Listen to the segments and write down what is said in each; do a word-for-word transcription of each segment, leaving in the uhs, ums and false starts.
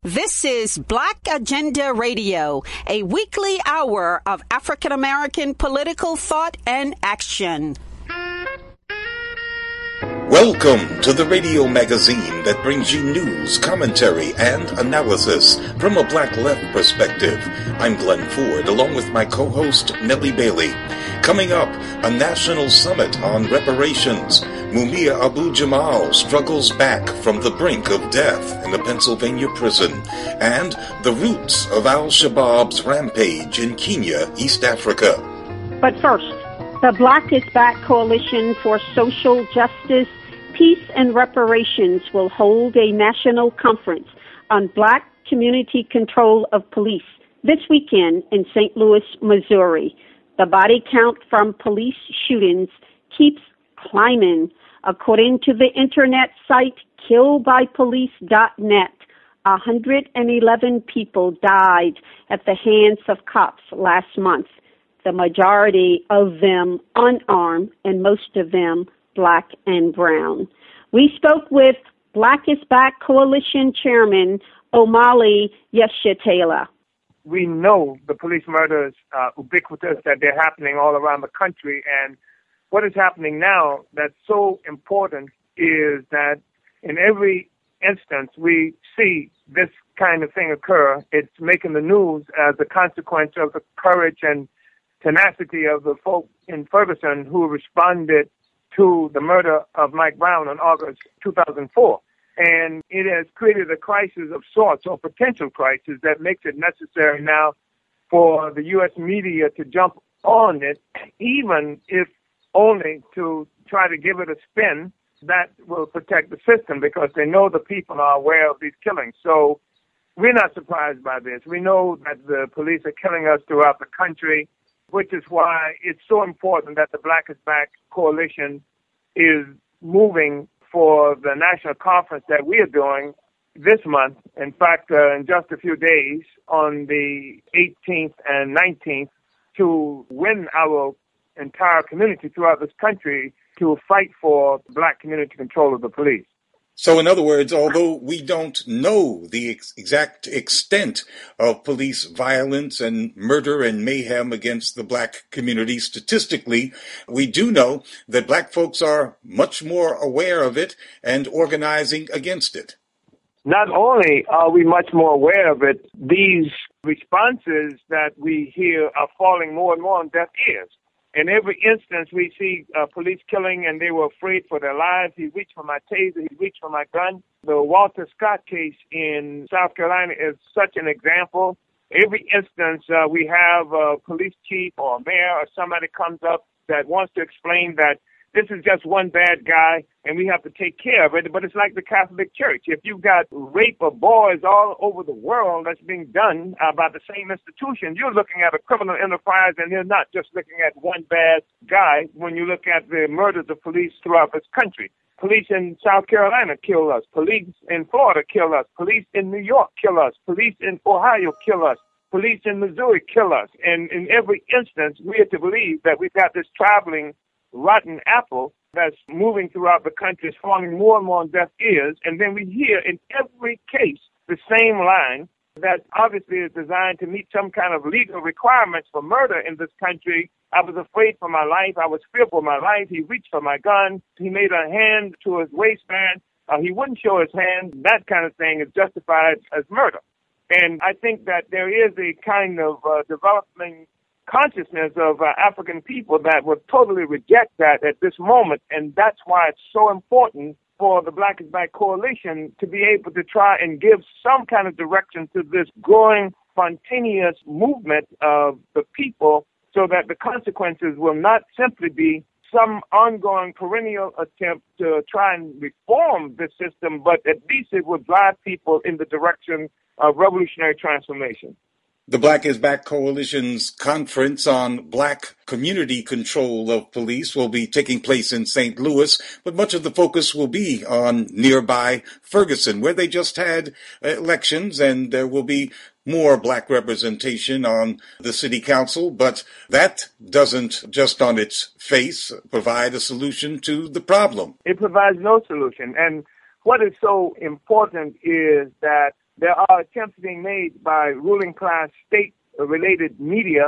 This is Black Agenda Radio, a weekly hour of African American political thought and action. Welcome to the radio magazine that brings you news, commentary, and analysis from a black left perspective. I'm Glenn Ford, along with my co-host Nellie Bailey. Coming up, a national summit on reparations. Mumia Abu-Jamal struggles back from the brink of death in a Pennsylvania prison. And the roots of Al-Shabaab's rampage in Kenya, East Africa. But first, the Black is Back Coalition for Social Justice, Peace and Reparations will hold a national conference on black community control of police this weekend in Saint Louis, Missouri. The body count from police shootings keeps climbing. According to the internet site kill by police dot net, one hundred eleven people died at the hands of cops last month, the majority of them unarmed and most of them black and brown. We spoke with Black is Back Coalition Chairman Omali Yeshitela. We know the police murders are ubiquitous, that they're happening all around the country, and what is happening now that's so important is that in every instance we see this kind of thing occur. It's making the news as a consequence of the courage and tenacity of the folk in Ferguson who responded to the murder of Mike Brown in August two thousand four. And it has created a crisis of sorts, or potential crisis, that makes it necessary now for the U S media to jump on it, even if only to try to give it a spin that will protect the system, because they know the people are aware of these killings. So we're not surprised by this. We know that the police are killing us throughout the country, which is why it's so important that the Black is Back Coalition is moving for the national conference that we are doing this month. In fact, uh, in just a few days, on the eighteenth and nineteenth, to win our entire community throughout this country to fight for black community control of the police. So in other words, although we don't know the ex- exact extent of police violence and murder and mayhem against the black community statistically, we do know that black folks are much more aware of it and organizing against it. Not only are we much more aware of it, these responses that we hear are falling more and more on deaf ears. In every instance, we see uh, police killing, and they were afraid for their lives. He reached for my taser. He reached for my gun. The Walter Scott case in South Carolina is such an example. Every instance, uh, we have a police chief or a mayor or somebody comes up that wants to explain that this is just one bad guy, and we have to take care of it. But it's like the Catholic Church. If you've got rape of boys all over the world that's being done uh, by the same institution, you're looking at a criminal enterprise, and you're not just looking at one bad guy when you look at the murders of police throughout this country. Police in South Carolina kill us. Police in Florida kill us. Police in New York kill us. Police in Ohio kill us. Police in Missouri kill us. And in every instance, we are to believe that we've got this traveling rotten apple that's moving throughout the country, is falling more and more on deaf ears. And then we hear in every case the same line that obviously is designed to meet some kind of legal requirements for murder in this country. I was afraid for my life. I was fearful for my life. He reached for my gun. He made a hand to his waistband. Uh, he wouldn't show his hand. That kind of thing is justified as murder. And I think that there is a kind of uh, developing consciousness of uh, African people that would totally reject that at this moment, and that's why it's so important for the Black is Back Coalition to be able to try and give some kind of direction to this growing spontaneous movement of the people, so that the consequences will not simply be some ongoing perennial attempt to try and reform the system, but at least it will drive people in the direction of revolutionary transformation. The Black is Back Coalition's conference on black community control of police will be taking place in Saint Louis, but much of the focus will be on nearby Ferguson, where they just had elections, and there will be more black representation on the city council, but that doesn't just on its face provide a solution to the problem. It provides no solution. And what is so important is that there are attempts being made by ruling class state-related media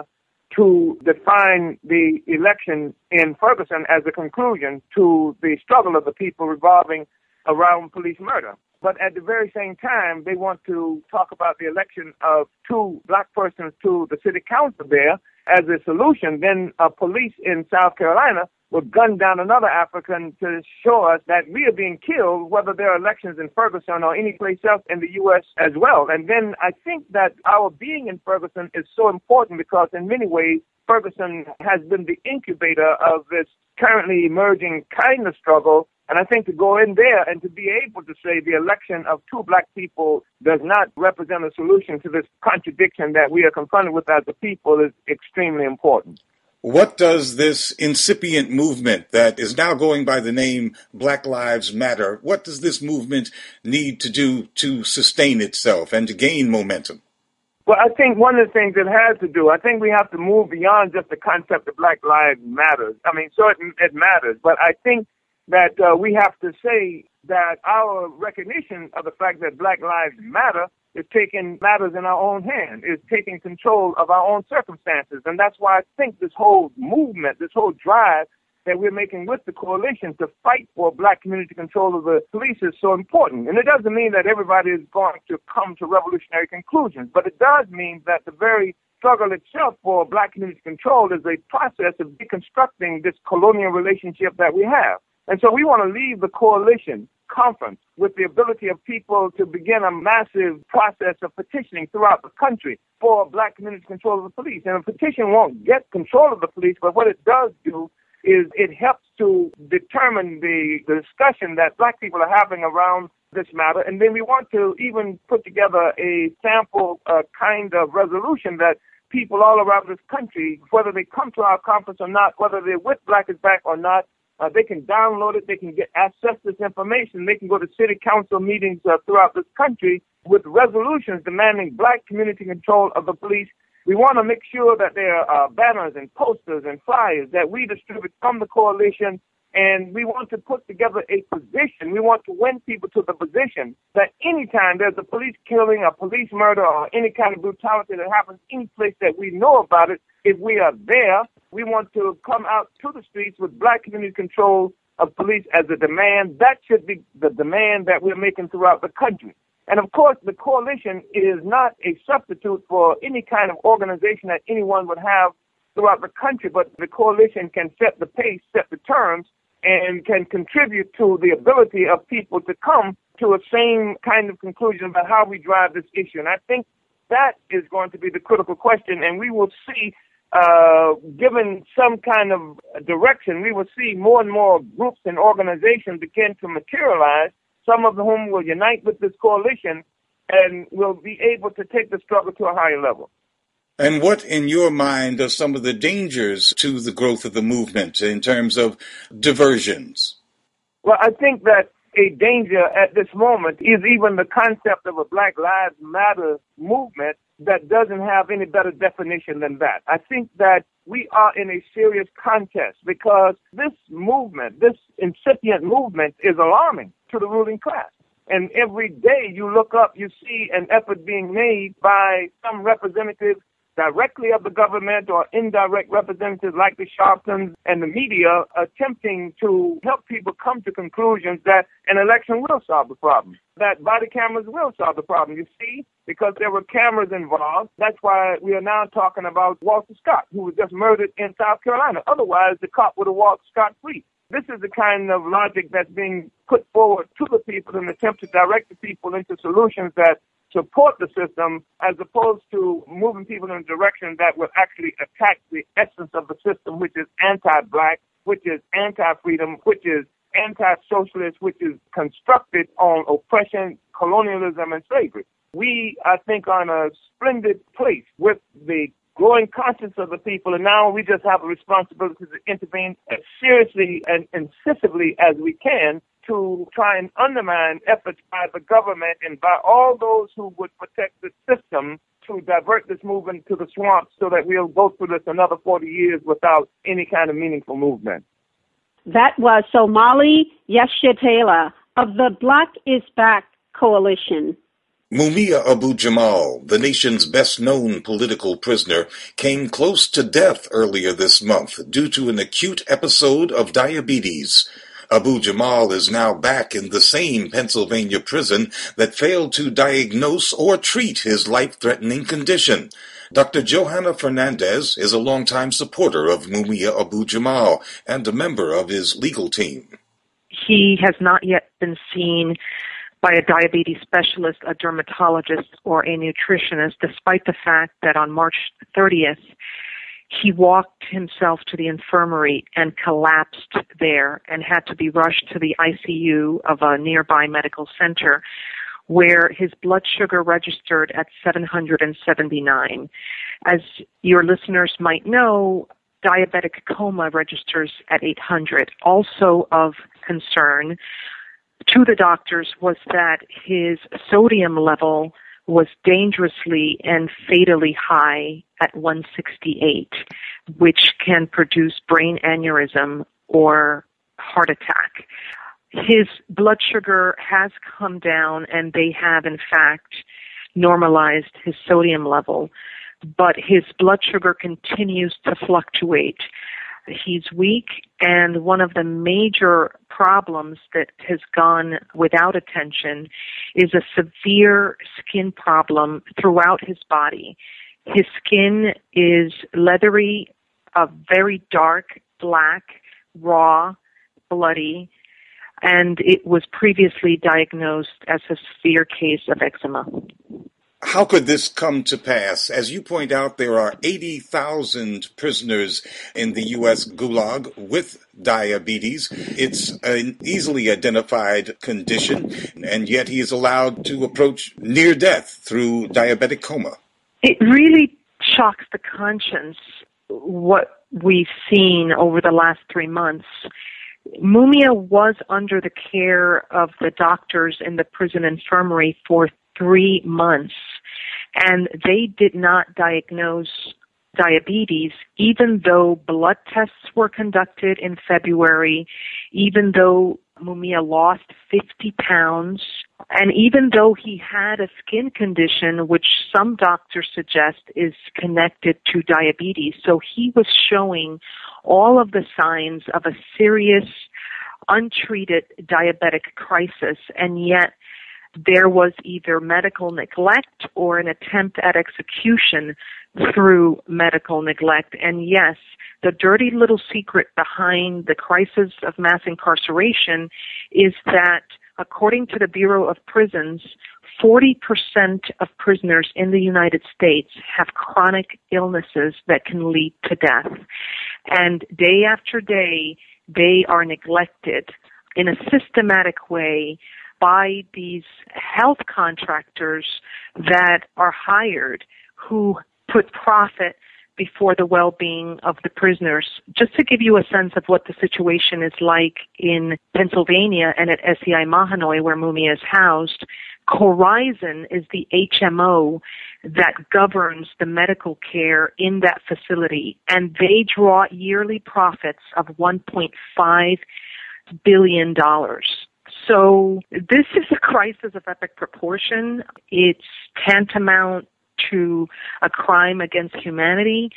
to define the election in Ferguson as a conclusion to the struggle of the people revolving around police murder. But at the very same time, they want to talk about the election of two black persons to the city council there as a solution. Then uh, police in South Carolina would gun down another African to show us that we are being killed, whether there are elections in Ferguson or any place else in the U S as well. And then I think that our being in Ferguson is so important because in many ways, Ferguson has been the incubator of this currently emerging kind of struggle. And I think to go in there and to be able to say the election of two black people does not represent a solution to this contradiction that we are confronted with as a people is extremely important. What does this incipient movement that is now going by the name Black Lives Matter, what does this movement need to do to sustain itself and to gain momentum? Well, I think one of the things it has to do, I think we have to move beyond just the concept of Black Lives Matters. I mean, certainly it matters, but I think that uh, we have to say that our recognition of the fact that Black Lives Matter is taking matters in our own hand, is taking control of our own circumstances. And that's why I think this whole movement, this whole drive that we're making with the coalition to fight for black community control of the police is so important. And it doesn't mean that everybody is going to come to revolutionary conclusions, but it does mean that the very struggle itself for black community control is a process of deconstructing this colonial relationship that we have. And so we want to leave the coalition conference with the ability of people to begin a massive process of petitioning throughout the country for black community control of the police. And a petition won't get control of the police, but what it does do is it helps to determine the, the discussion that black people are having around this matter. And then we want to even put together a sample uh, kind of resolution that people all around this country, whether they come to our conference or not, whether they're with Black is Back or not, Uh, they can download it, they can get access to this information, they can go to city council meetings uh, throughout this country with resolutions demanding black community control of the police. We want to make sure that there are banners and posters and flyers that we distribute from the coalition, and we want to put together a position. We want to win people to the position that anytime there's a police killing, a police murder, or any kind of brutality that happens any place that we know about it, if we are there, we want to come out to the streets with black community control of police as a demand. That should be the demand that we're making throughout the country. And of course, the coalition is not a substitute for any kind of organization that anyone would have throughout the country, but the coalition can set the pace, set the terms, and can contribute to the ability of people to come to a same kind of conclusion about how we drive this issue. And I think that is going to be the critical question, and we will see Uh, given some kind of direction, we will see more and more groups and organizations begin to materialize, some of whom will unite with this coalition and will be able to take the struggle to a higher level. And what, in your mind, are some of the dangers to the growth of the movement in terms of diversions? Well, I think that a danger at this moment is even the concept of a Black Lives Matter movement that doesn't have any better definition than that. I think that we are in a serious contest because this movement, this incipient movement is alarming to the ruling class. And every day you look up, you see an effort being made by some representatives directly of the government or indirect representatives like the Sharptons and the media attempting to help people come to conclusions that an election will solve the problem, that body cameras will solve the problem. You see, because there were cameras involved, that's why we are now talking about Walter Scott, who was just murdered in South Carolina. Otherwise, the cop would have walked scot-free. This is the kind of logic that's being put forward to the people in an attempt to direct the people into solutions that support the system as opposed to moving people in a direction that will actually attack the essence of the system, which is anti-black, which is anti-freedom, which is anti-socialist, which is constructed on oppression, colonialism, and slavery. We, I think, are in a splendid place with the growing conscience of the people, and now we just have a responsibility to intervene as seriously and incisively as we can to try and undermine efforts by the government and by all those who would protect the system to divert this movement to the swamp so that we'll go through this another forty years without any kind of meaningful movement. That was Somali Yeshitela of the Black is Back Coalition. Mumia Abu-Jamal, the nation's best-known political prisoner, came close to death earlier this month due to an acute episode of diabetes. Abu-Jamal is now back in the same Pennsylvania prison that failed to diagnose or treat his life-threatening condition. Doctor Johanna Fernandez is a longtime supporter of Mumia Abu-Jamal and a member of his legal team. He has not yet been seen by a diabetes specialist, a dermatologist, or a nutritionist, despite the fact that on March thirtieth, he walked himself to the infirmary and collapsed there and had to be rushed to the I C U of a nearby medical center where his blood sugar registered at seven hundred seventy-nine. As your listeners might know, diabetic coma registers at eight hundred. Also of concern to the doctors was that his sodium level was dangerously and fatally high at one sixty-eight, which can produce brain aneurysm or heart attack. His blood sugar has come down, and they have, in fact, normalized his sodium level, but his blood sugar continues to fluctuate. He's weak, and one of the major problems that has gone without attention is a severe skin problem throughout his body. His skin is leathery, a very dark, black, raw, bloody, and it was previously diagnosed as a severe case of eczema. How could this come to pass? As you point out, there are eighty thousand prisoners in the U S Gulag with diabetes. It's an easily identified condition, and yet he is allowed to approach near death through diabetic coma. It really shocks the conscience, what we've seen over the last three months. Mumia was under the care of the doctors in the prison infirmary for three months, and they did not diagnose diabetes, even though blood tests were conducted in February, even though Mumia lost fifty pounds, and even though he had a skin condition which some doctors suggest is connected to diabetes. So he was showing all of the signs of a serious, untreated diabetic crisis, and yet there was either medical neglect or an attempt at execution through medical neglect. And yes, the dirty little secret behind the crisis of mass incarceration is that, according to the Bureau of Prisons, forty percent of prisoners in the United States have chronic illnesses that can lead to death. And day after day, they are neglected in a systematic way by these health contractors that are hired who put profit before the well-being of the prisoners. Just to give you a sense of what the situation is like in Pennsylvania and at S E I Mahanoy, where Mumia is housed, Corizon is the H M O that governs the medical care in that facility, and they draw yearly profits of one point five billion dollars. So this is a crisis of epic proportion. It's tantamount to a crime against humanity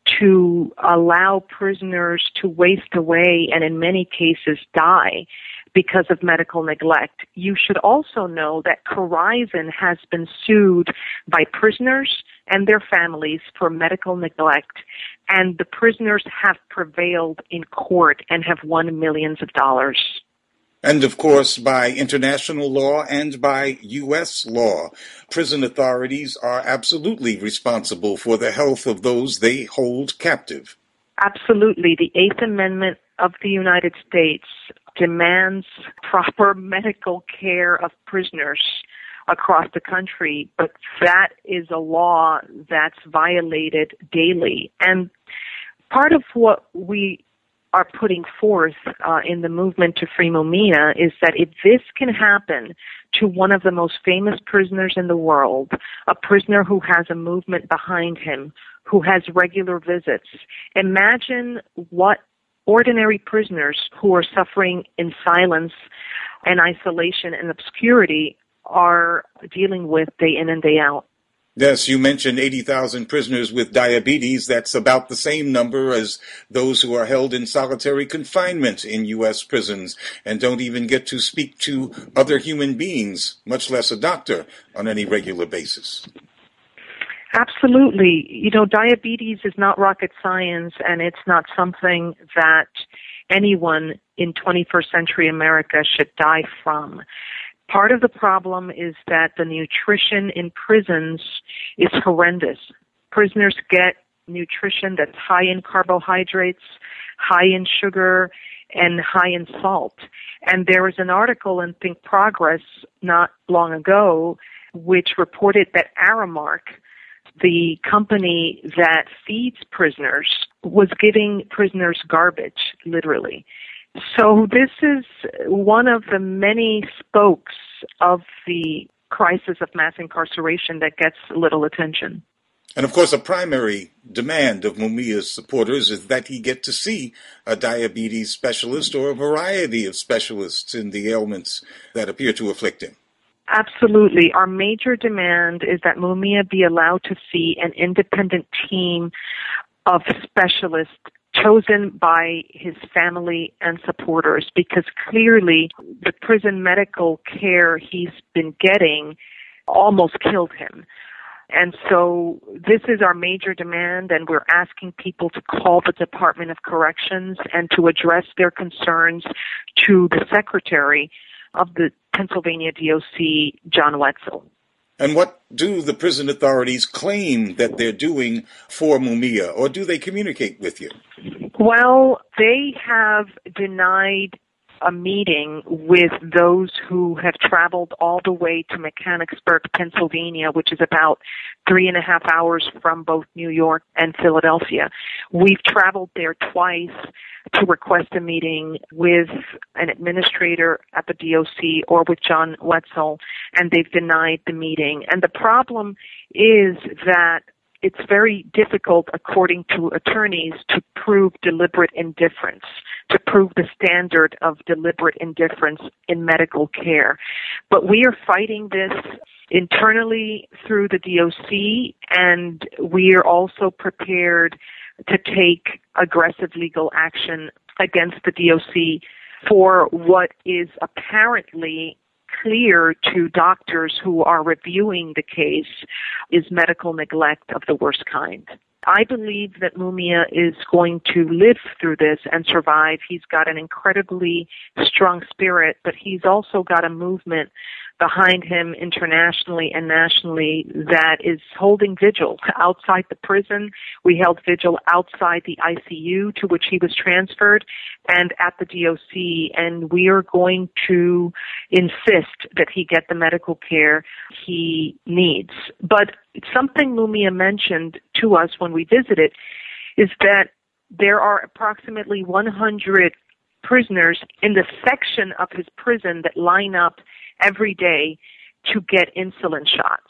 to allow prisoners to waste away and in many cases die because of medical neglect. You should also know that Corizon has been sued by prisoners and their families for medical neglect, and the prisoners have prevailed in court and have won millions of dollars. And, of course, by international law and by U S law, prison authorities are absolutely responsible for the health of those they hold captive. Absolutely. The Eighth Amendment of the United States demands proper medical care of prisoners across the country, but that is a law that's violated daily. And part of what we are putting forth uh, in the movement to free Mumia is that if this can happen to one of the most famous prisoners in the world, a prisoner who has a movement behind him, who has regular visits, imagine what ordinary prisoners who are suffering in silence and isolation and obscurity are dealing with day in and day out. Yes, you mentioned eighty thousand prisoners with diabetes. That's about the same number as those who are held in solitary confinement in U S prisons and don't even get to speak to other human beings, much less a doctor, on any regular basis. Absolutely. You know, diabetes is not rocket science, and it's not something that anyone in twenty-first century America should die from. Part of the problem is that the nutrition in prisons is horrendous. Prisoners get nutrition that's high in carbohydrates, high in sugar, and high in salt. And there was an article in Think Progress not long ago which reported that Aramark, the company that feeds prisoners, was giving prisoners garbage, literally. So this is one of the many spokes of the crisis of mass incarceration that gets little attention. And of course, a primary demand of Mumia's supporters is that he get to see a diabetes specialist or a variety of specialists in the ailments that appear to afflict him. Absolutely. Our major demand is that Mumia be allowed to see an independent team of specialists chosen by his family and supporters, because clearly the prison medical care he's been getting almost killed him. And so this is our major demand, and we're asking people to call the Department of Corrections and to address their concerns to the Secretary of the Pennsylvania D O C, John Wetzel. And what do the prison authorities claim that they're doing for Mumia, or do they communicate with you? Well, they have denied a meeting with those who have traveled all the way to Mechanicsburg, Pennsylvania, which is about three and a half hours from both New York and Philadelphia. We've traveled there twice to request a meeting with an administrator at the D O C or with John Wetzel, and they've denied the meeting. And the problem is that it's very difficult, according to attorneys, to prove deliberate indifference, to prove the standard of deliberate indifference in medical care. But we are fighting this internally through the D O C, and we are also prepared to take aggressive legal action against the D O C for what is apparently clear to doctors who are reviewing the case is medical neglect of the worst kind. I believe that Mumia is going to live through this and survive. He's got an incredibly strong spirit, but he's also got a movement behind him internationally and nationally that is holding vigil outside the prison. We held vigil outside the I C U to which he was transferred and at the D O C, and we are going to insist that he get the medical care he needs. But something Mumia mentioned to us when we visited is that there are approximately one hundred prisoners in the section of his prison that line up every day to get insulin shots.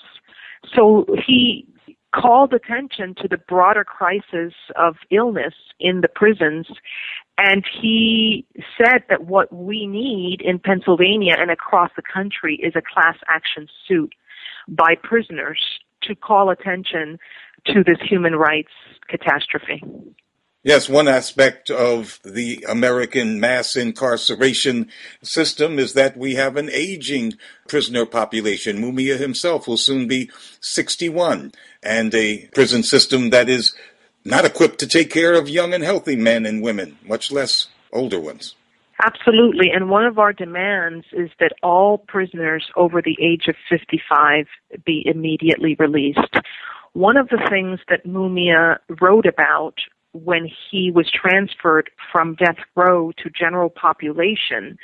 So he called attention to the broader crisis of illness in the prisons, and he said that what we need in Pennsylvania and across the country is a class action suit by prisoners to call attention to this human rights catastrophe. Yes, one aspect of the American mass incarceration system is that we have an aging prisoner population. Mumia himself will soon be sixty-one, and a prison system that is not equipped to take care of young and healthy men and women, much less older ones. Absolutely, and one of our demands is that all prisoners over the age of fifty-five be immediately released. One of the things that Mumia wrote about when he was transferred from death row to general population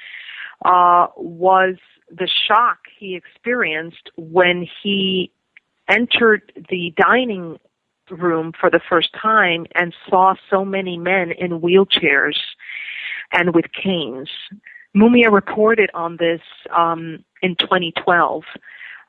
uh, was the shock he experienced when he entered the dining room for the first time and saw so many men in wheelchairs and with canes. Mumia reported on this um, in twenty twelve.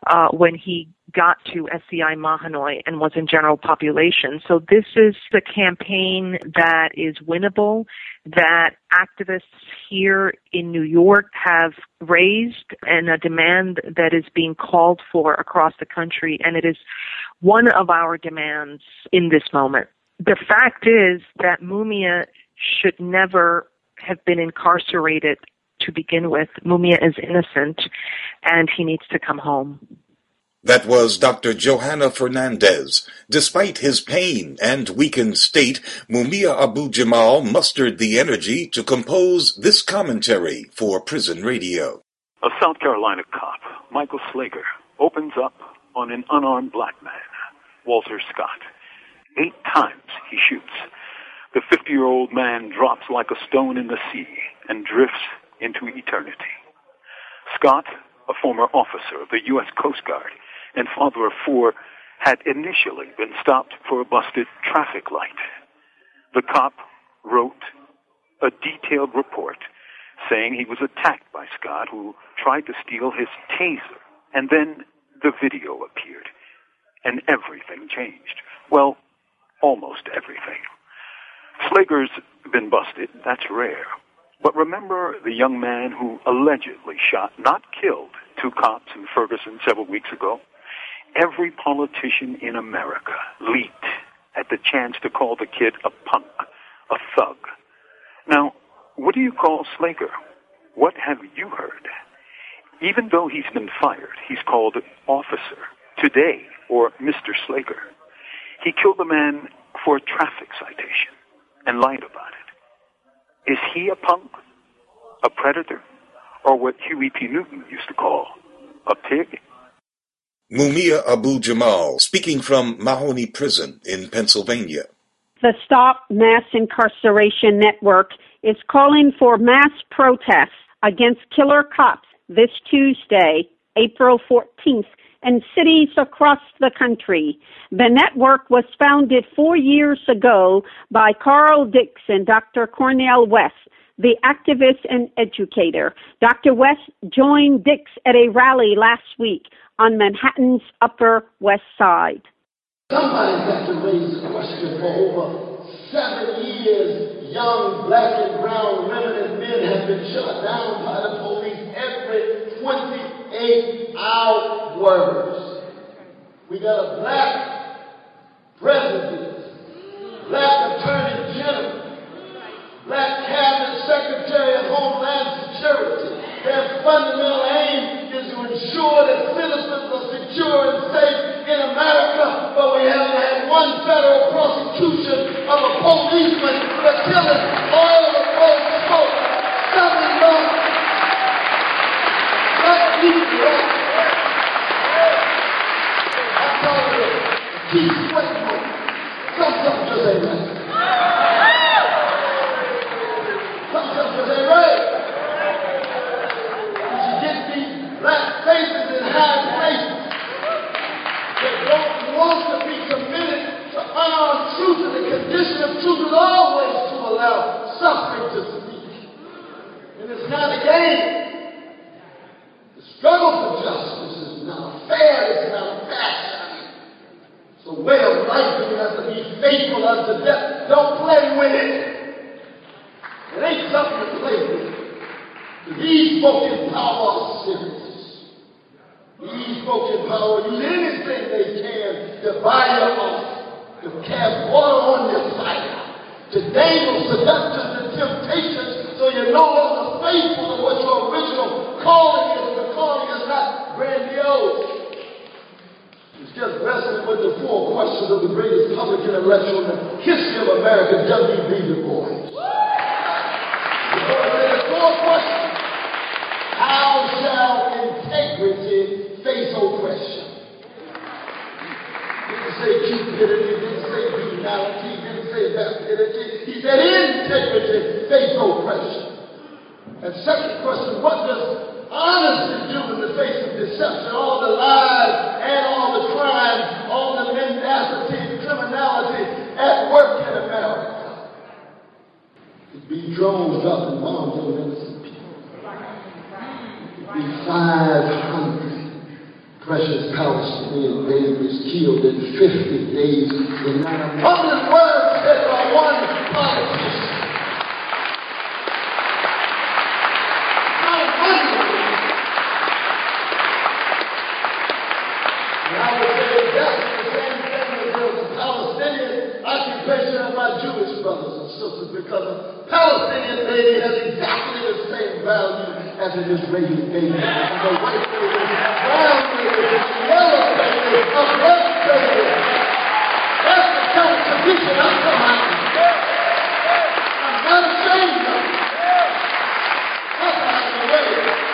uh, when he got to S C I Mahanoy and was in general population. So this is the campaign that is winnable, that activists here in New York have raised, and a demand that is being called for across the country, and it is one of our demands in this moment. The fact is that Mumia should never have been incarcerated to begin with. Mumia is innocent, and he needs to come home. That was Doctor Johanna Fernandez. Despite his pain and weakened state, Mumia Abu-Jamal mustered the energy to compose this commentary for Prison Radio. A South Carolina cop, Michael Slager, opens up on an unarmed black man, Walter Scott. Eight times he shoots. The fifty-year-old man drops like a stone in the sea and drifts into eternity. Scott, a former officer of the U S Coast Guard and father of four, had initially been stopped for a busted traffic light. The cop wrote a detailed report saying he was attacked by Scott, who tried to steal his taser. And then the video appeared, and everything changed. Well, almost everything. Slager's been busted. That's rare. But remember the young man who allegedly shot, not killed, two cops in Ferguson several weeks ago? Every politician in America leaped at the chance to call the kid a punk, a thug. Now, what do you call Slager? What have you heard? Even though he's been fired, he's called Officer Today or Mister Slager. He killed a man for a traffic citation and lied about it. Is he a punk, a predator, or what Huey P. Newton used to call a pig? Mumia Abu-Jamal, speaking from Mahoney Prison in Pennsylvania. The Stop Mass Incarceration Network is calling for mass protests against killer cops this Tuesday, April fourteenth, in cities across the country. The network was founded four years ago by Carl Dix and Doctor Cornel West, the activist and educator. Doctor West joined Dix at a rally last week on Manhattan's Upper West Side. Somebody's got to raise the question. For over seven years, young black and brown women and men have been shot down by the police every twenty-eight hours. We got a black president, black attorney general, black cabinet secretary of Homeland Security. Their fundamental aim is to ensure that citizens are secure and safe in America, but we haven't had one federal prosecution of a policeman for killing all of those folks. Seven months. Let's keep it up. I'm telling you, keep sweating on it. Some stuff just ain't right. Some stuff just ain't right. Black faces in high places that don't want to be committed to unarmed truth, and the condition of truth is always to allow suffering to speak. And it's not a game. The struggle for justice is not fair, it's not fashion. It's a way of life, and you have to be faithful unto death. Don't play with it. It ain't something to play with. These folk in power are serious. These folks in power use anything they can to buy you off, to cast water on your fire, to dangle seductions and temptations so you're no longer faithful to what your original calling is. The calling is not grandiose. It's just wrestling with the four questions of the greatest public intellectual in the history of America, W B Du Bois. Because there's four questions. How shall integrity face oppression? Didn't say cupidity, didn't say venality, didn't say vapidity. He said integrity face oppression. And second question, what does honesty do in the face of deception? All the lies and all the crimes, all the mendacity and criminality at work in America. It'd be drones dropping bombs on innocent people. It'd be five hundred press precious Palestinian babies killed in fifty days in not a mumbling word said by one politician. Not a mumbling word. And I would say exactly the same thing when there was a Palestinian occupation of my Jewish brothers and sisters, because a Palestinian baby has exactly the same value as an Israeli baby. And the white baby, brown baby, yellow baby, a black baby. That's the kind of condition I'm coming out of. I'm not ashamed of it. That's out of the way.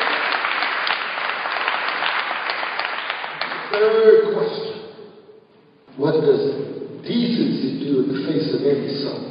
Third question. What does decency do in the face of insult?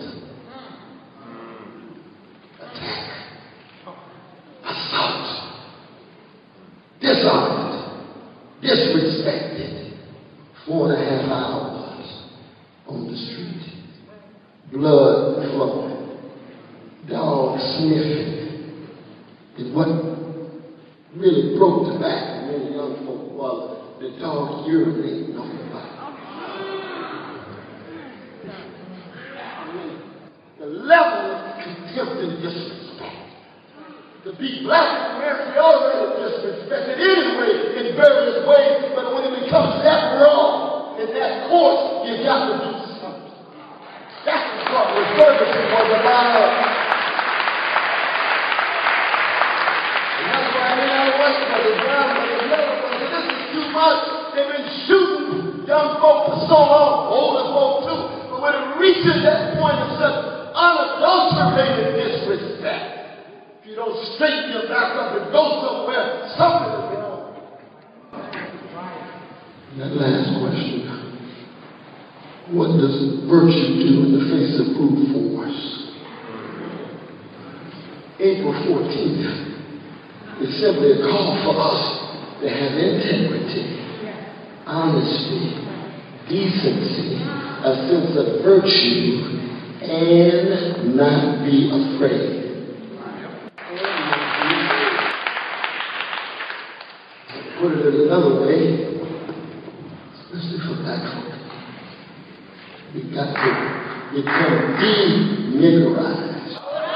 Attack. Assault. Dishonored. Disrespected. Four and a half hours on the street. Blood flowing. Dog sniffing. And what really broke the back of many young folk was the dog urinating on the body. The level of contempt and disrespect. To be black in America, we already disrespected anyway in various ways, but when it becomes that raw and that coarse, you got to do something. That's what Ferguson was about. And that's why many of the white brothers, brown brothers, yellow brothers, this is too much. They've been shooting young folk for so long, older folk too, but when it reaches that point of such unadulterated disrespect, if you don't straighten your back up and go somewhere, something is wrong. That last question. What does virtue do in the face of brute force? April fourteenth is simply a call for us to have integrity, honesty, decency, a sense of virtue, and not be afraid. Put it another way, especially for black folk, we got to become de-niggerized.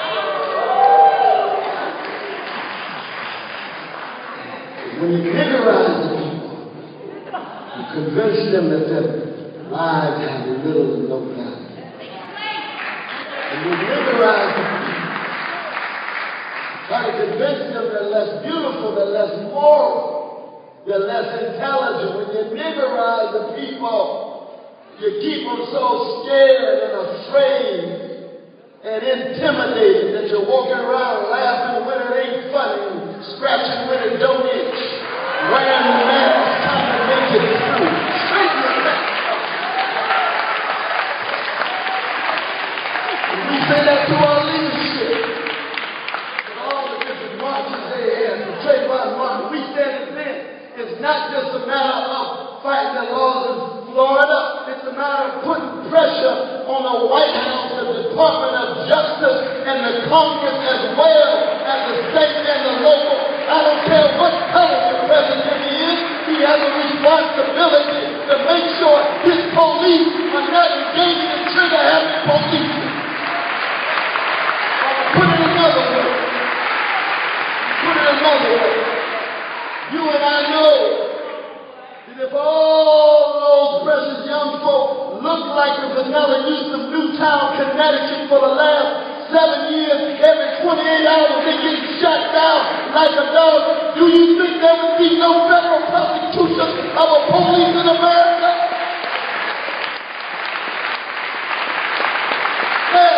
When you niggerize the people, you convince them that their lives have little and no value. And you niggerize the people, try to convince them they're less beautiful, they're less moral, they're less intelligent. When you niggerize the people, you keep them so scared and afraid and intimidated that you're walking around laughing when it ain't funny and scratching when it don't itch, wearing the mask trying to make it through. Straighten your back up. And we say that to our leadership. And all the different marches they had, the Trayvon Martin, we said it then. It's not just a matter of fighting the laws in Florida. It's a matter of putting pressure on the White House, the Department of Justice, and the Congress as well as the state and the local. I don't care what color the president is. He has a responsibility to make sure his police are not engaging in trigger-happy policing. Or put it another way. Put it another way. You and I know that if all those precious young folk look like the vanilla youth of Newtown, Connecticut for the last seven years, every twenty-eight hours they get shut down like a dog, do you think there would be no federal prosecution of a police in America? Yeah.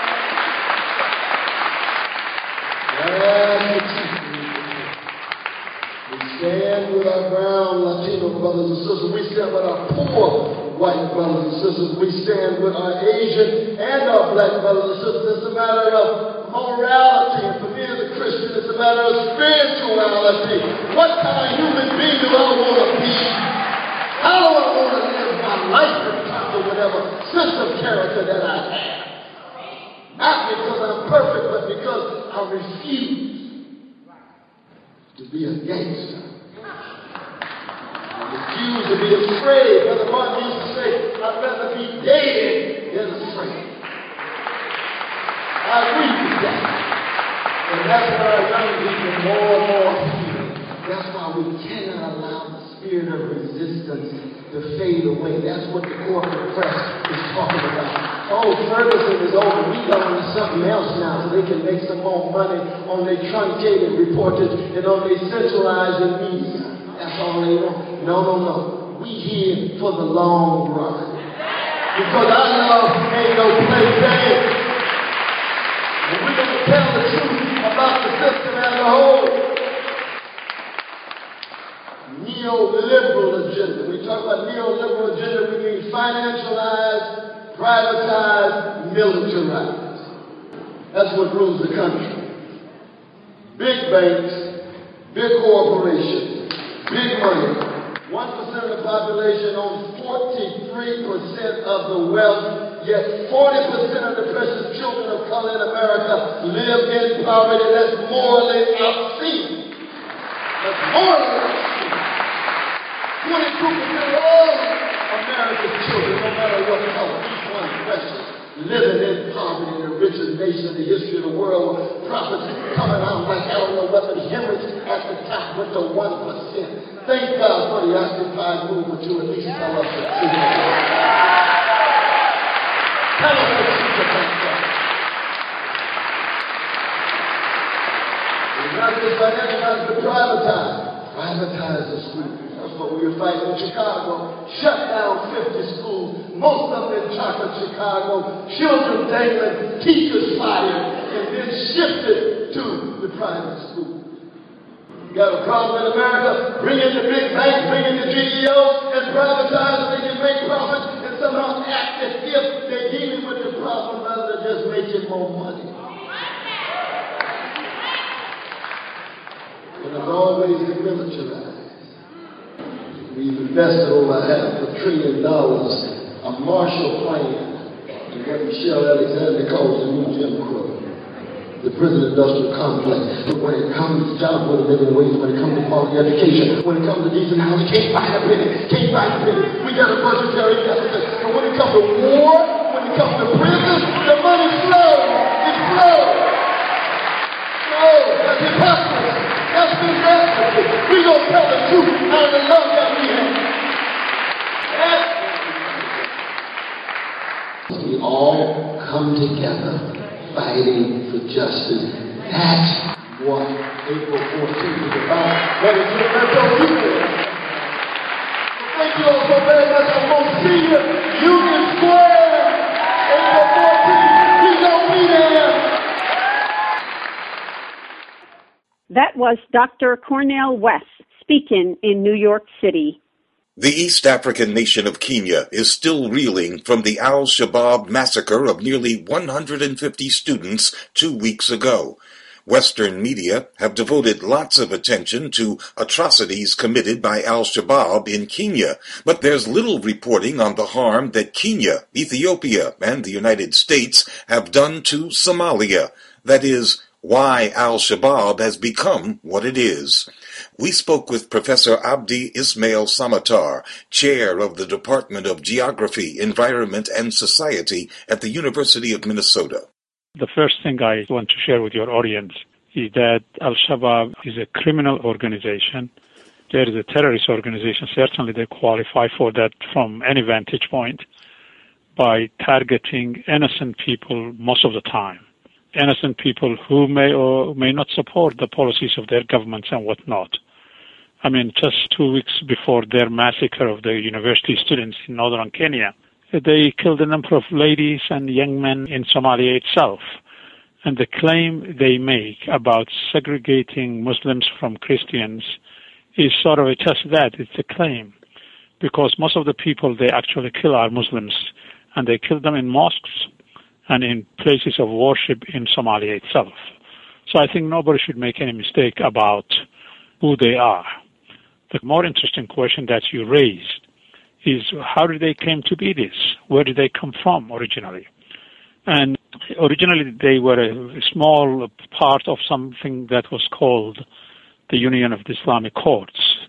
Stand with our brown Latino brothers and sisters. We stand with our poor white brothers and sisters. We stand with our Asian and our black brothers and sisters. It's a matter of morality. And for me as a Christian, it's a matter of spirituality. What kind of human being do I want to be? How do I want to live my life in terms of whatever sense of character that I have? Not because I'm perfect, but because I refuse to be a gangster. refuse to be afraid. Brother Martin used to say, I'd rather be dead than afraid. I agree with that. And that's why our young people more and more feel. That's why we cannot allow the spirit of resistance to fade away. That's what the corporate press is talking about. Oh, Ferguson is over. We going to something else now so they can make some more money on their truncated reporters and on their centralized media. That's all they want. No, no, no. We here for the long run. Because our love ain't no play game. And we're going to tell the truth about the system as a whole. Neoliberal agenda. We talk about neoliberal agenda, we mean financialized, privatized, militarized. That's what rules the country. Big banks, big corporations, big money. One percent of the population owns forty-three percent of the wealth, yet forty percent of the precious children of color in America live in poverty. That's morally obscene. That's morally obscene. twenty-two percent of all American children, no matter what color, each one precious, living in poverty in the richest nation in the history of the world. Prophets coming out like hell, no weapon, hemorrhage at the top with the one percent. Thank God for the occupied movement to at least tell us the truth. Tell us the truth about that. It's not just financialized, but privatized. Privatize the schools. That's what we were fighting in Chicago. Shut down fifty schools, most of them in chocolate Chicago. Children dangling, teachers fired, and then shifted to the private schools. You got a problem in America? Bring in the big banks, bring in the G E Os, and privatize so they can make profits and somehow act as if they're dealing with the problem rather than just making more money. But it's always the militarized. We've invested over half a trillion dollars, a Marshall Plan, in what Michelle Alexander calls the new Jim Crow. The prison industrial complex. But when it comes to job for the living wage, when it comes to quality education, when it comes to decent housing, can't buy a penny, can't buy a penny. We got a budgetary deficit. But when it comes to war, when it comes to prisons, the money flows. It flows. No, that's impossible. That's disaster. We gonna tell the truth out of the love that we have. That's we all come together fighting for justice. That's what April fourteenth is about. But it's that's so people. Thank you all so very much. I'm gonna see you Union Square April fourteenth. We gonna be there. That was Doctor Cornel West speaking in New York City. The East African nation of Kenya is still reeling from the Al-Shabaab massacre of nearly one hundred fifty students two weeks ago. Western media have devoted lots of attention to atrocities committed by Al-Shabaab in Kenya, but there's little reporting on the harm that Kenya, Ethiopia, and the United States have done to Somalia. That is, why Al-Shabaab has become what it is. We spoke with Professor Abdi Ismail Samatar, chair of the Department of Geography, Environment, and Society at the University of Minnesota. The first thing I want to share with your audience is that Al-Shabaab is a criminal organization. There is a terrorist organization. Certainly they qualify for that from any vantage point by targeting innocent people most of the time. Innocent people who may or may not support the policies of their governments and whatnot. I mean, just two weeks before their massacre of the university students in northern Kenya, they killed a number of ladies and young men in Somalia itself. And the claim they make about segregating Muslims from Christians is sort of just that. It's a claim. Because most of the people they actually kill are Muslims. And they kill them in mosques and in places of worship in Somalia itself. So I think nobody should make any mistake about who they are. The more interesting question that you raised is how did they came to be this? Where did they come from originally? And originally they were a small part of something that was called the Union of the Islamic Courts.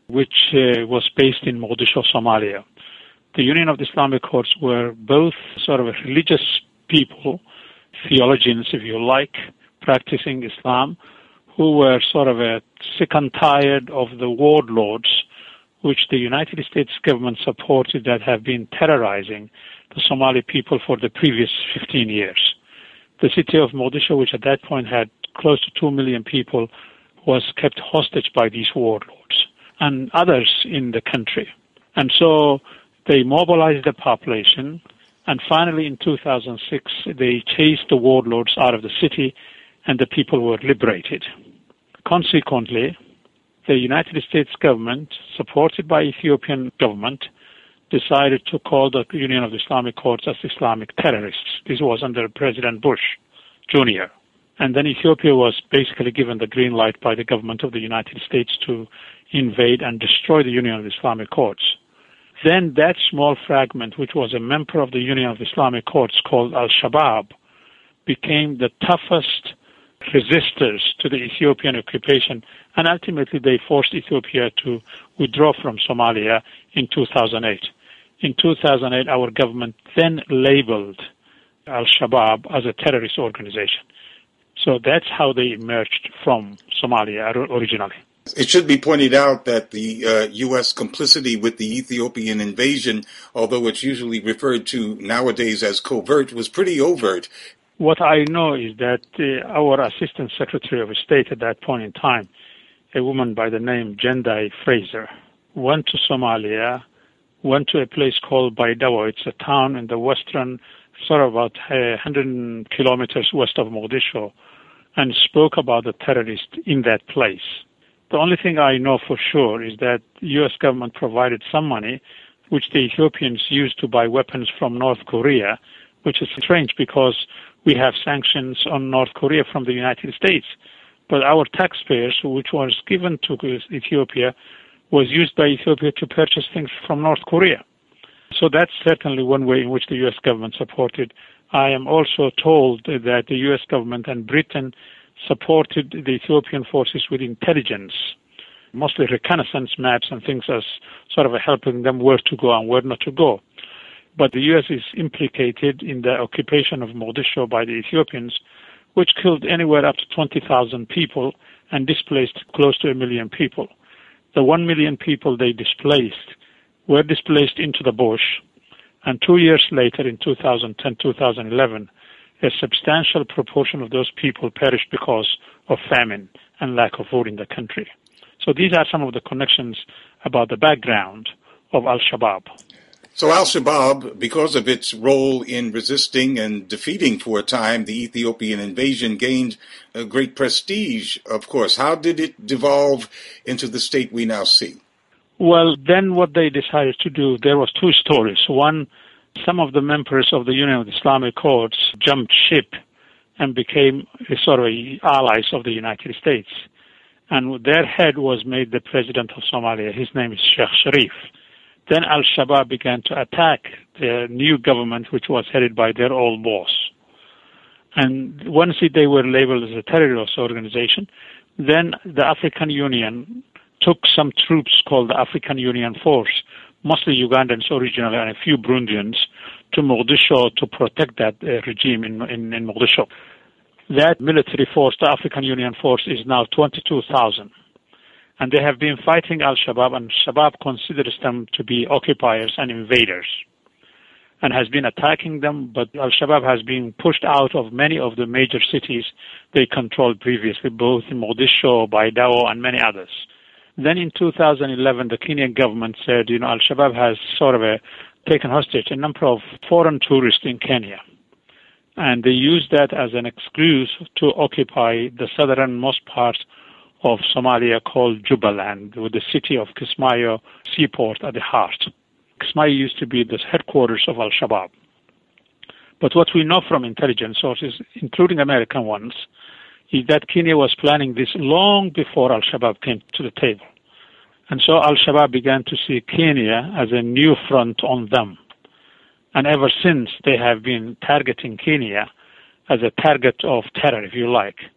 which uh, was based in Mogadishu, Somalia. The Union of the Islamic Courts were both sort of religious people, theologians, if you like, practicing Islam, who were sort of uh, sick and tired of the warlords which the United States government supported that have been terrorizing the Somali people for the previous fifteen years. The city of Mogadishu, which at that point had close to two million people, was kept hostage by these warlords and others in the country. And so they mobilized the population, and finally in two thousand six, they chased the warlords out of the city, and the people were liberated. Consequently, the United States government, supported by Ethiopian government, decided to call the Union of the Islamic Courts as Islamic terrorists. This was under President Bush Junior And then Ethiopia was basically given the green light by the government of the United States to invade and destroy the Union of the Islamic Courts. Then that small fragment, which was a member of the Union of the Islamic Courts called Al-Shabaab, became the toughest resistors to the Ethiopian occupation, and ultimately they forced Ethiopia to withdraw from Somalia in two thousand eight. In two thousand eight, our government then labeled Al-Shabaab as a terrorist organization. So that's how they emerged from Somalia originally. It should be pointed out that the uh, U S complicity with the Ethiopian invasion, although it's usually referred to nowadays as covert, was pretty overt. What I know is that uh, our Assistant Secretary of State at that point in time, a woman by the name Jendai Fraser, went to Somalia, went to a place called Baidawa. It's a town in the western, sort of about one hundred kilometers west of Mogadishu, and spoke about the terrorists in that place. The only thing I know for sure is that the U S government provided some money, which the Ethiopians used to buy weapons from North Korea, which is strange because we have sanctions on North Korea from the United States. But our taxpayers, which was given to Ethiopia, was used by Ethiopia to purchase things from North Korea. So that's certainly one way in which the U S government supported. I am also told that the U S government and Britain supported the Ethiopian forces with intelligence, mostly reconnaissance maps and things as sort of helping them where to go and where not to go. But the U S is implicated in the occupation of Mogadishu by the Ethiopians, which killed anywhere up to twenty thousand people and displaced close to a million people. The one million people they displaced were displaced into the bush, and two years later, in two thousand ten, two thousand eleven, a substantial proportion of those people perished because of famine and lack of food in the country. So these are some of the connections about the background of Al-Shabaab. So Al-Shabaab, because of its role in resisting and defeating for a time the Ethiopian invasion, gained a great prestige, of course. How did it devolve into the state we now see? Well, then what they decided to do, there was two stories. One, some of the members of the Union of the Islamic Courts jumped ship and became sort of allies of the United States. And their head was made the president of Somalia. His name is Sheikh Sharif. Then Al-Shabaab began to attack the new government, which was headed by their old boss. And once they were labeled as a terrorist organization, then the African Union took some troops called the African Union Force, mostly Ugandans originally and a few Burundians, to Mogadishu to protect that uh, regime in, in, in Mogadishu. That military force, the African Union Force, is now twenty-two thousand. And they have been fighting Al-Shabaab, and Shabaab considers them to be occupiers and invaders and has been attacking them, but Al-Shabaab has been pushed out of many of the major cities they controlled previously, both in Mogadishu, Baidawa, and many others. Then in two thousand eleven, the Kenyan government said, you know, Al-Shabaab has sort of a, taken hostage a number of foreign tourists in Kenya. And they used that as an excuse to occupy the southernmost part of Somalia called Jubaland, with the city of Kismayo seaport at the heart. Kismayo used to be the headquarters of Al-Shabaab. But what we know from intelligence sources, including American ones, is that Kenya was planning this long before Al-Shabaab came to the table. And so Al-Shabaab began to see Kenya as a new front on them. And ever since, they have been targeting Kenya as a target of terror, if you like.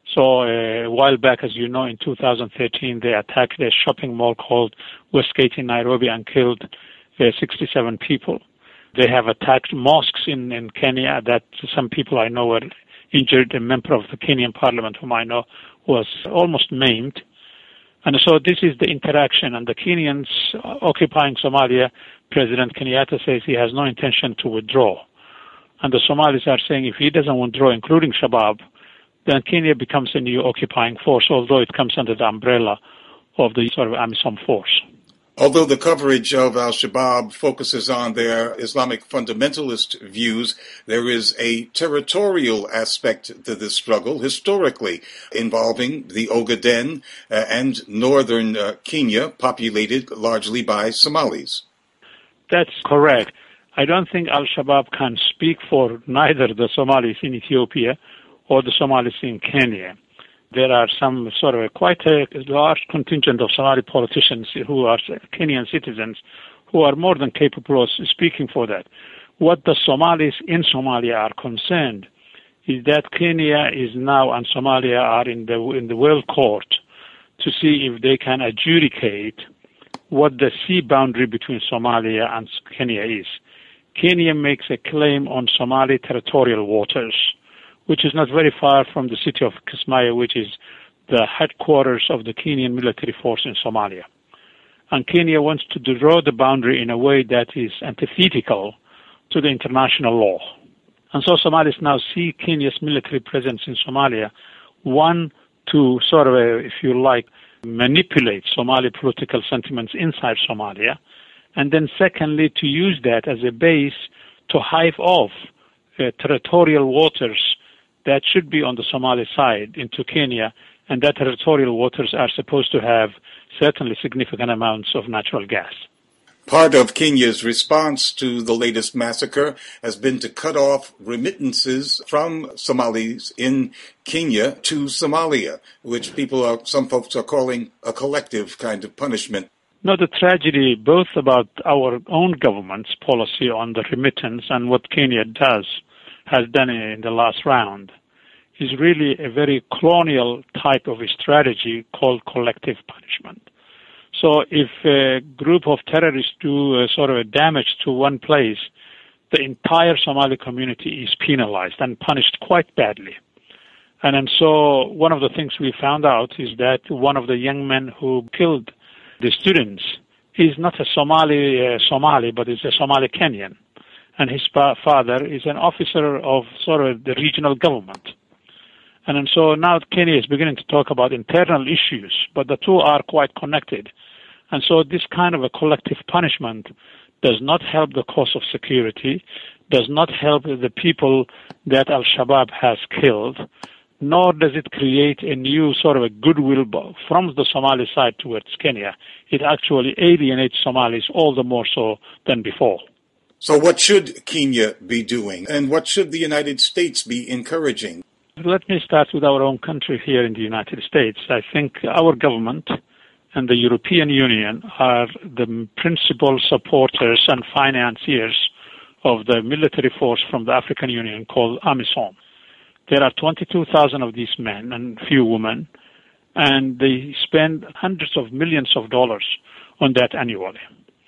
So uh, a while back, as you know, in two thousand thirteen, they attacked a shopping mall called Westgate in Nairobi and killed uh, sixty-seven people. They have attacked mosques in, in Kenya that some people I know were injured. A member of the Kenyan parliament, whom I know, was almost maimed. And so this is the interaction. And the Kenyans occupying Somalia, President Kenyatta says he has no intention to withdraw. And the Somalis are saying if he doesn't withdraw, including Shabab, then Kenya becomes a new occupying force, although it comes under the umbrella of the sort of AMISOM force. Although the coverage of al-Shabaab focuses on their Islamic fundamentalist views, there is a territorial aspect to this struggle, historically, involving the Ogaden uh, and northern uh, Kenya, populated largely by Somalis. That's correct. I don't think al-Shabaab can speak for neither the Somalis in Ethiopia or the Somalis in Kenya. There are some sort of a, quite a large contingent of Somali politicians who are Kenyan citizens who are more than capable of speaking for that. What the Somalis in Somalia are concerned is that Kenya is now and Somalia are in the in the world court to see if they can adjudicate what the sea boundary between Somalia and Kenya is. Kenya makes a claim on Somali territorial waters, which is not very far from the city of Kismaayo, which is the headquarters of the Kenyan military force in Somalia. And Kenya wants to draw the boundary in a way that is antithetical to the international law. And so Somalis now see Kenya's military presence in Somalia, one, to sort of, a, if you like, manipulate Somali political sentiments inside Somalia, and then secondly, to use that as a base to hive off uh, territorial waters that should be on the Somali side into Kenya, and that territorial waters are supposed to have certainly significant amounts of natural gas. Part of Kenya's response to the latest massacre has been to cut off remittances from Somalis in Kenya to Somalia, which people are, some folks are calling a collective kind of punishment. No, the tragedy both about our own government's policy on the remittance and what Kenya does, has done in the last round, is really a very colonial type of a strategy called collective punishment. So if a group of terrorists do a sort of a damage to one place, the entire Somali community is penalized and punished quite badly. And, and so one of the things we found out is that one of the young men who killed the students is not a Somali uh, Somali, but is a Somali Kenyan. And his pa- father is an officer of sort of the regional government. And, and so now Kenya is beginning to talk about internal issues, but the two are quite connected. And so this kind of a collective punishment does not help the cause of security, does not help the people that al-Shabaab has killed, nor does it create a new sort of a goodwill from the Somali side towards Kenya. It actually alienates Somalis all the more so than before. So what should Kenya be doing, and what should the United States be encouraging? Let me start with our own country here in the United States. I think our government and the European Union are the principal supporters and financiers of the military force from the African Union called AMISOM. There are twenty-two thousand of these men and few women, and they spend hundreds of millions of dollars on that annually.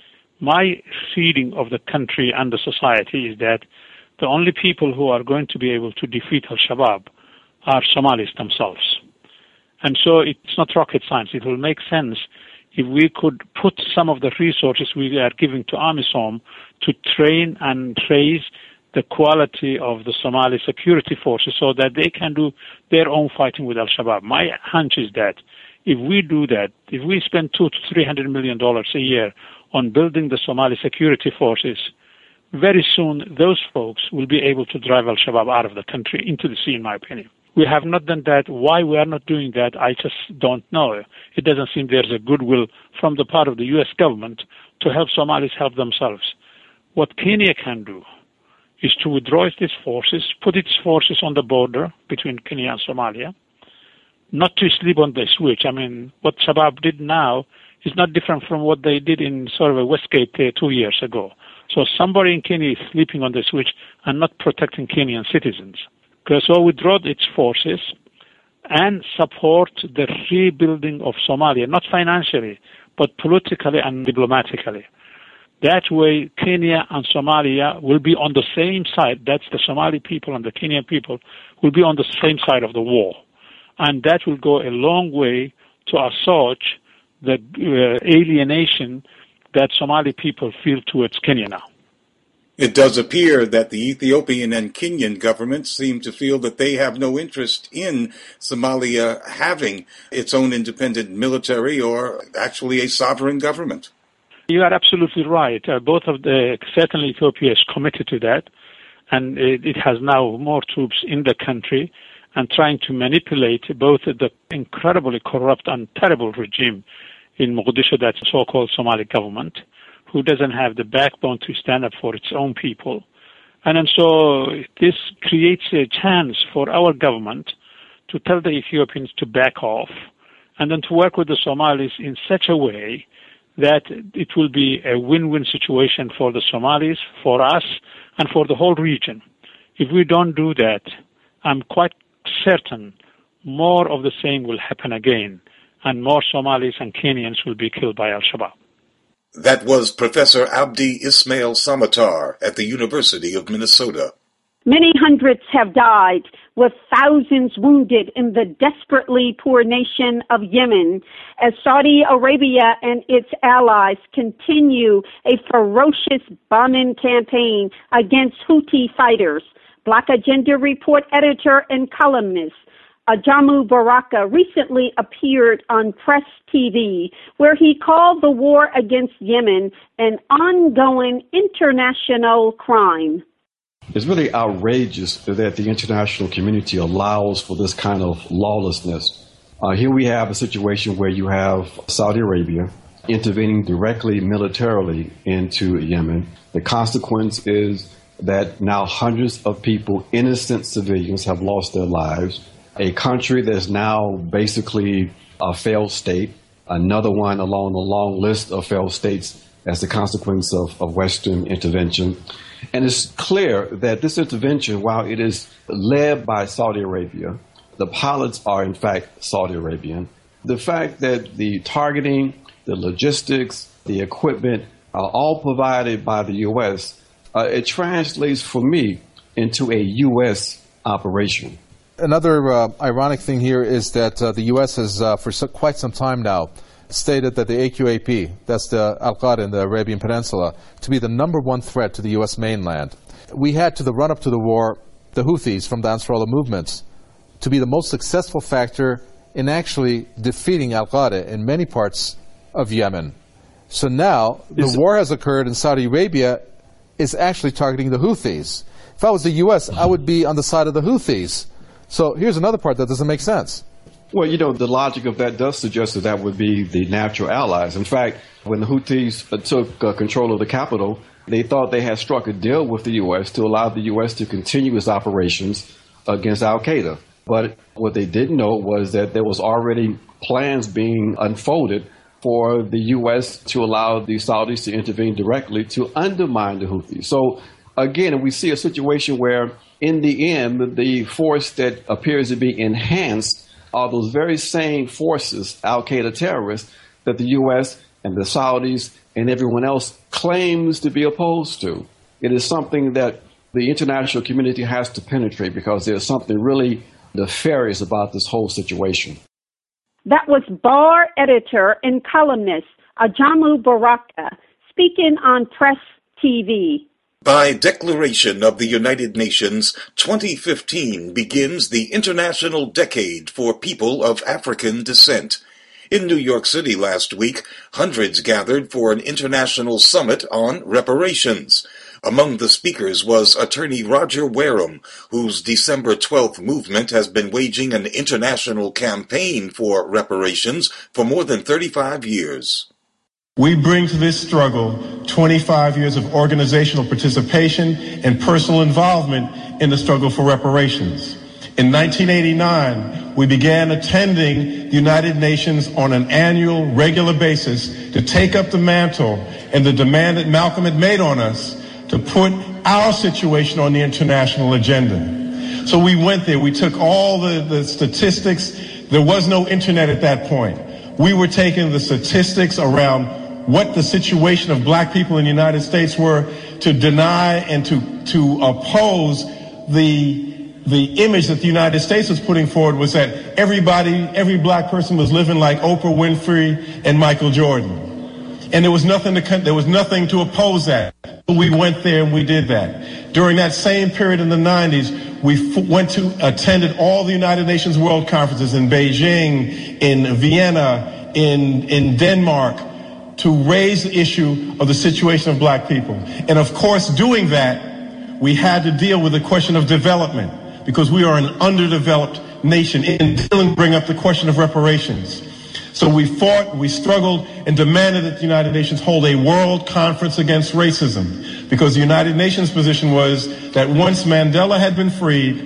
My reading of the country and the society is that the only people who are going to be able to defeat al-Shabaab are Somalis themselves. And so it's not rocket science. It will make sense if we could put some of the resources we are giving to AMISOM to train and trace the quality of the Somali security forces so that they can do their own fighting with al-Shabaab. My hunch is that if we do that, if we spend two to three hundred million dollars a year on building the Somali security forces, very soon those folks will be able to drive al-Shabaab out of the country into the sea, in my opinion. We have not done that. Why we are not doing that, I just don't know. It doesn't seem there's a goodwill from the part of the U S government to help Somalis help themselves. What Kenya can do is to withdraw its forces, put its forces on the border between Kenya and Somalia, not to sleep on the switch. I mean, what Shabaab did now is not different from what they did in sort of a Westgate uh, two years ago. So somebody in Kenya is sleeping on the switch and not protecting Kenyan citizens. So withdraw its forces and support the rebuilding of Somalia, not financially, but politically and diplomatically. That way, Kenya and Somalia will be on the same side. That's the Somali people and the Kenyan people will be on the same side of the war. And that will go a long way to assuage the uh, alienation that Somali people feel towards Kenya now. It does appear that the Ethiopian and Kenyan governments seem to feel that they have no interest in Somalia having its own independent military or actually a sovereign government. You are absolutely right. Uh, both of the, certainly Ethiopia is committed to that, and it, it has now more troops in the country and trying to manipulate both the incredibly corrupt and terrible regime in Mogadishu, that's the so-called Somali government, who doesn't have the backbone to stand up for its own people. And then so this creates a chance for our government to tell the Ethiopians to back off and then to work with the Somalis in such a way that it will be a win-win situation for the Somalis, for us, and for the whole region. If we don't do that, I'm quite certain more of the same will happen again, and more Somalis and Kenyans will be killed by Al-Shabaab. That was Professor Abdi Ismail Samatar at the University of Minnesota. Many hundreds have died, with thousands wounded in the desperately poor nation of Yemen, as Saudi Arabia and its allies continue a ferocious bombing campaign against Houthi fighters. Black Agenda Report editor and columnist Ajamu Baraka recently appeared on Press T V, where he called the war against Yemen an ongoing international crime. It's really outrageous that the international community allows for this kind of lawlessness. Uh, here we have a situation where you have Saudi Arabia intervening directly militarily into Yemen. The consequence is that now hundreds of people, innocent civilians, have lost their lives. A country that's now basically a failed state, another one along the long list of failed states as a consequence of, of Western intervention. And it's clear that this intervention, while it is led by Saudi Arabia, the pilots are in fact Saudi Arabian. The fact that the targeting, the logistics, the equipment are all provided by the U S, uh, it translates for me into a U S operation. Another uh, ironic thing here is that uh, the U S has, uh, for so, quite some time now, stated that the A Q A P, that's the Al-Qaeda in the Arabian Peninsula, to be the number one threat to the U S mainland. We had, to the run-up to the war, the Houthis from the Ansarullah movements to be the most successful factor in actually defeating Al-Qaeda in many parts of Yemen. So now, the is war has occurred and Saudi Arabia is actually targeting the Houthis. If I was the U S, I would be on the side of the Houthis. So here's another part that doesn't make sense. Well, you know, the logic of that does suggest that that would be the natural allies. In fact, when the Houthis took uh, control of the capital, they thought they had struck a deal with the U S to allow the U S to continue its operations against Al-Qaeda. But what they didn't know was that there was already plans being unfolded for the U S to allow the Saudis to intervene directly to undermine the Houthis. So, again, we see a situation where, in the end, the force that appears to be enhanced are those very same forces, Al-Qaeda terrorists, that the U S and the Saudis and everyone else claims to be opposed to. It is something that the international community has to penetrate because there's something really nefarious about this whole situation. That was Bar editor and columnist Ajamu Baraka speaking on Press T V. By declaration of the United Nations, twenty fifteen begins the International Decade for People of African Descent. In New York City last week, hundreds gathered for an international summit on reparations. Among the speakers was attorney Roger Wareham, whose December twelfth movement has been waging an international campaign for reparations for more than thirty-five years. We bring to this struggle twenty-five years of organizational participation and personal involvement in the struggle for reparations. In nineteen eighty-nine, we began attending the United Nations on an annual, regular basis to take up the mantle and the demand that Malcolm had made on us to put our situation on the international agenda. So we went there. We took all the, the statistics. There was no internet at that point. We were taking the statistics around what the situation of black people in the United States were, to deny and to, to oppose the The image that the United States was putting forward was that everybody, every black person was living like Oprah Winfrey and Michael Jordan. And there was nothing to, there was nothing to oppose that. We went there and we did that. During that same period in the nineties, we f- went to, attended all the United Nations World Conferences in Beijing, in Vienna, in, in Denmark, to raise the issue of the situation of black people. And of course, doing that, we had to deal with the question of development, because we are an underdeveloped nation, and dealing bring up the question of reparations. So we fought, we struggled, and demanded that the United Nations hold a world conference against racism, because the United Nations position was that once Mandela had been freed,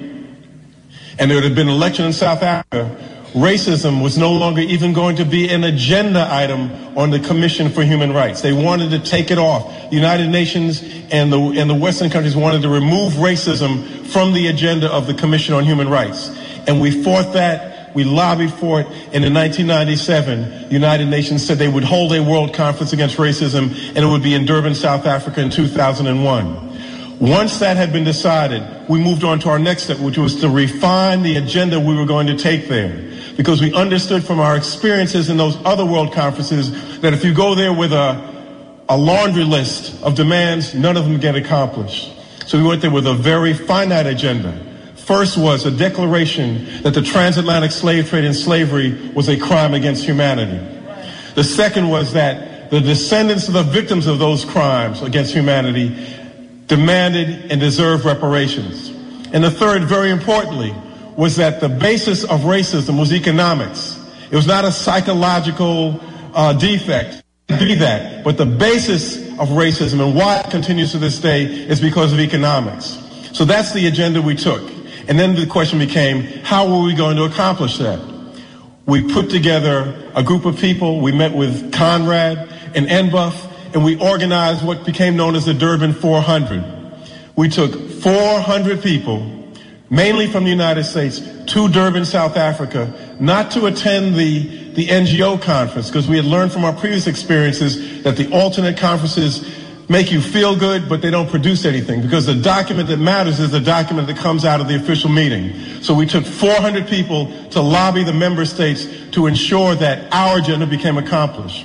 and there had been an election in South Africa, racism was no longer even going to be an agenda item on the Commission for Human Rights. They wanted to take it off. The United Nations and the, and the Western countries wanted to remove racism from the agenda of the Commission on Human Rights. And we fought that. We lobbied for it. And in nineteen ninety-seven, the United Nations said they would hold a world conference against racism, and it would be in Durban, South Africa in two thousand one. Once that had been decided, we moved on to our next step, which was to refine the agenda we were going to take there. Because we understood from our experiences in those other world conferences that if you go there with a, a laundry list of demands, none of them get accomplished. So we went there with a very finite agenda. First was a declaration that the transatlantic slave trade and slavery was a crime against humanity. The second was that the descendants of the victims of those crimes against humanity demanded and deserved reparations. And the third, very importantly, was that the basis of racism was economics. It was not a psychological uh, defect, be that, but the basis of racism and why it continues to this day is because of economics. So that's the agenda we took. And then the question became, how were we going to accomplish that? We put together a group of people. We met with Conrad and N B U F, and we organized what became known as the Durban four hundred. We took four hundred people, mainly from the United States, to Durban, South Africa, not to attend the, the N G O conference, because we had learned from our previous experiences that the alternate conferences make you feel good, but they don't produce anything, because the document that matters is the document that comes out of the official meeting. So we took four hundred people to lobby the member states to ensure that our agenda became accomplished.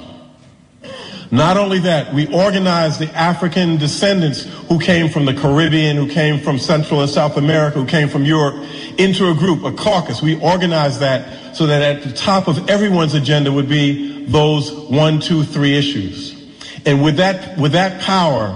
Not only that, we organized the African descendants who came from the Caribbean, who came from Central and South America, who came from Europe, into a group, a caucus. We organized that so that at the top of everyone's agenda would be those one, two, three issues. And with that, with that power,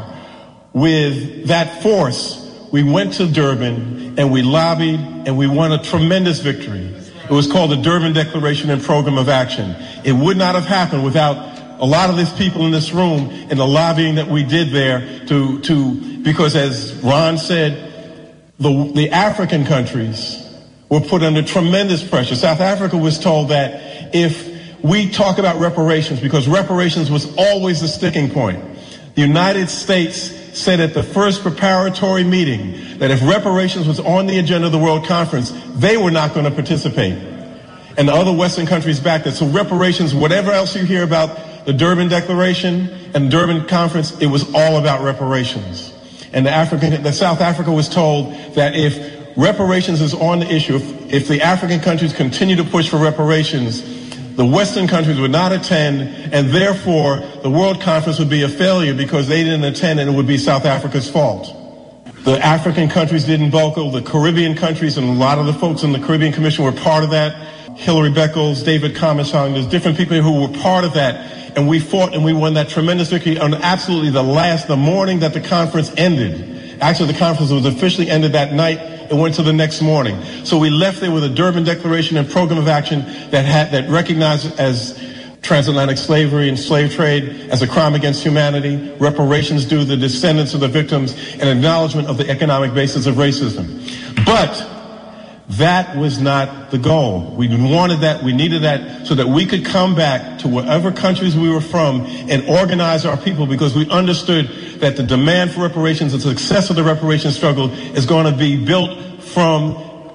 with that force, we went to Durban and we lobbied and we won a tremendous victory. It was called the Durban Declaration and Program of Action. It would not have happened without a lot of these people in this room and the lobbying that we did there to, to, because as Ron said, the, the African countries were put under tremendous pressure. South Africa was told that if we talk about reparations, because reparations was always the sticking point, the United States said at the first preparatory meeting that if reparations was on the agenda of the World Conference, they were not going to participate. And the other Western countries backed it. So reparations, whatever else you hear about the Durban Declaration and the Durban Conference, it was all about reparations. And the African, the South Africa was told that if reparations is on the issue, if, if the African countries continue to push for reparations, the Western countries would not attend, and therefore the World Conference would be a failure because they didn't attend, and it would be South Africa's fault. The African countries didn't vote. The Caribbean countries, and a lot of the folks in the Caribbean Commission were part of that. Hillary Beckles, David Comishong, there's different people who were part of that. And we fought and we won that tremendous victory on absolutely the last, the morning that the conference ended. Actually, the conference was officially ended that night. It went to the next morning. So we left there with a Durban Declaration and Program of Action that had, that recognized as transatlantic slavery and slave trade as a crime against humanity, reparations due to the descendants of the victims, and acknowledgement of the economic basis of racism. But that was not the goal. We wanted that, we needed that so that we could come back to whatever countries we were from and organize our people, because we understood that the demand for reparations, the success of the reparations struggle is going to be built from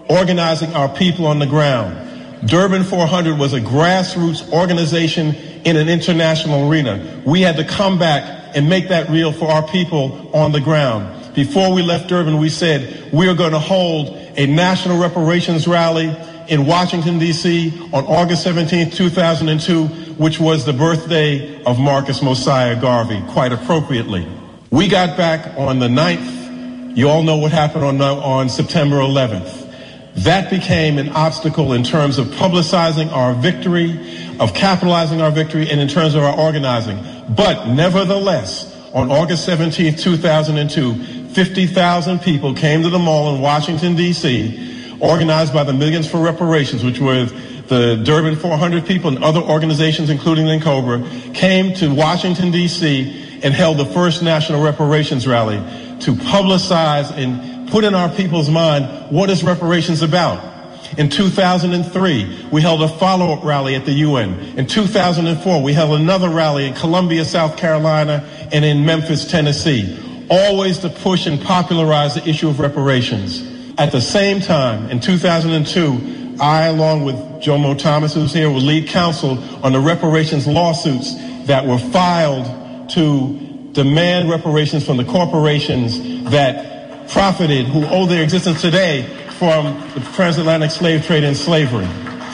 organizing our people on the ground. Durban four hundred was a grassroots organization in an international arena. We had to come back and make that real for our people on the ground. Before we left Durban, we said we are going to hold a national reparations rally in Washington, D C on August seventeenth, two thousand two, which was the birthday of Marcus Mosiah Garvey, quite appropriately. We got back on the ninth. You all know what happened on, on September eleventh. That became an obstacle in terms of publicizing our victory, of capitalizing our victory, and in terms of our organizing. But nevertheless, on August seventeenth, two thousand two, fifty thousand people came to the mall in Washington, D C, organized by the Millions for Reparations, which were the Durban four hundred people and other organizations, including N'COBRA, came to Washington, D C, and held the first national reparations rally to publicize and put in our people's mind what is reparations about. In two thousand three, we held a follow-up rally at the U N. In two thousand four, we held another rally in Columbia, South Carolina, and in Memphis, Tennessee, always to push and popularize the issue of reparations. At the same time, in two thousand two, I, along with Jomo Thomas, who's here, will lead counsel on the reparations lawsuits that were filed to demand reparations from the corporations that profited, who owe their existence today from the transatlantic slave trade and slavery.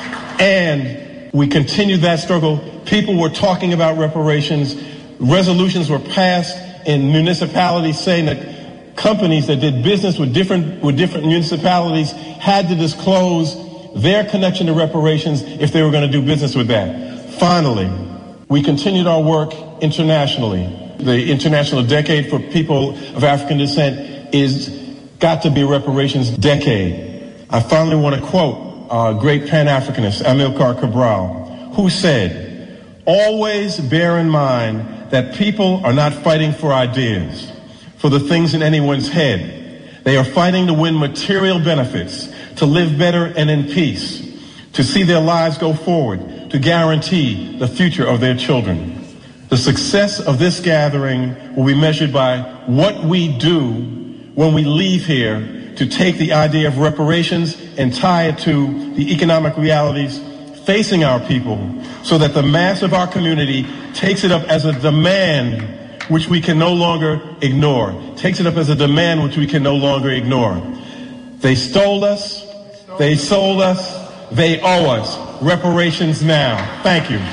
And we continued that struggle. People were talking about reparations. Resolutions were passed in municipalities saying that companies that did business with different with different municipalities had to disclose their connection to reparations if they were going to do business with that. Finally, we continued our work internationally. The International Decade for People of African Descent is got to be reparations decade. I finally want to quote a great Pan-Africanist, Amilcar Cabral, who said, "Always bear in mind that people are not fighting for ideas, for the things in anyone's head. They are fighting to win material benefits, to live better and in peace, to see their lives go forward, to guarantee the future of their children." The success of this gathering will be measured by what we do when we leave here to take the idea of reparations and tie it to the economic realities facing our people so that the mass of our community takes it up as a demand which we can no longer ignore, takes it up as a demand which we can no longer ignore. They stole us, they sold us, they owe us. Reparations now. Thank you.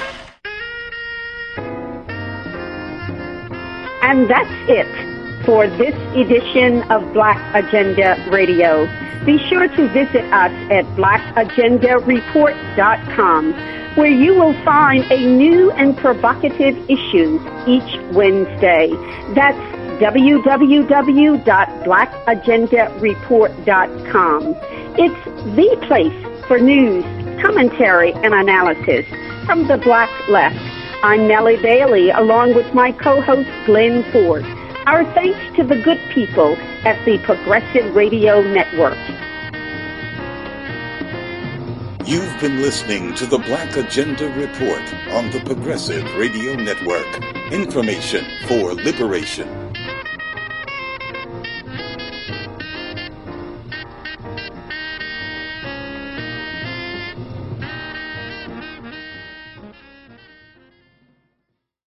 And that's it for this edition of Black Agenda Radio. Be sure to visit us at black agenda report dot com, where you will find a new and provocative issue each Wednesday. That's w w w dot black agenda report dot com. It's the place for news, commentary, and analysis from the Black Left. I'm Nellie Bailey, along with my co-host Glenn Ford. Our thanks to the good people at the Progressive Radio Network. You've been listening to the Black Agenda Report on the Progressive Radio Network. Information for liberation.